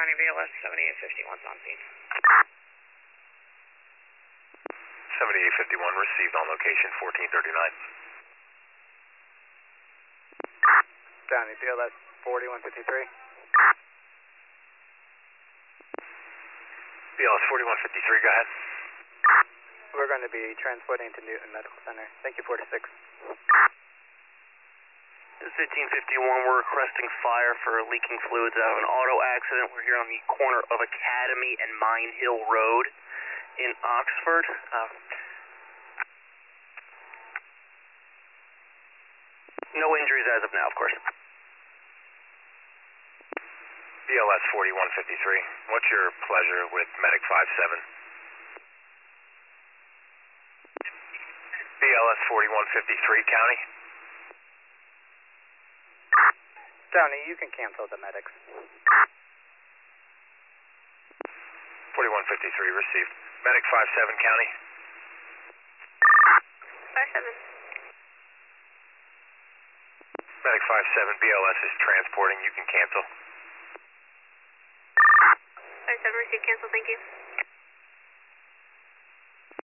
County BLS 7851's on scene. 7851 received on location 1439. County BLS 4153. BLS 4153, go ahead. We're going to be transporting to Newton Medical Center. Thank you, 46. 1551, we're requesting fire for leaking fluids out of an auto accident. We're here on the corner of Academy and Mine Hill Road in Oxford. No injuries as of now, of course. BLS 4153, what's your pleasure with Medic 57? BLS 4153, County? County, you can cancel the medics. 4153 received. Medic 57, County? 57. Medic 57, BLS is transporting. You can cancel. 57 received, cancel, thank you.